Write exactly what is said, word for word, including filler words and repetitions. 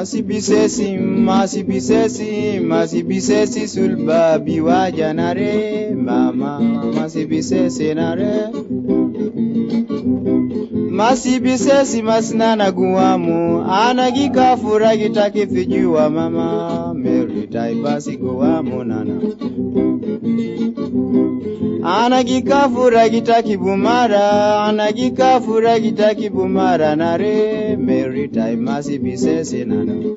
Masibisesi, masibisesi, masibisesi sulbabi wajanare, mama, masibisesi nare. Masibisesi masnana guamu, anagika furagi takifijua mama, Mary taibasi guamu nana. Anagika furagi takibumara, anagika furagi takibumara nare, Mary taibasi bisesi nana.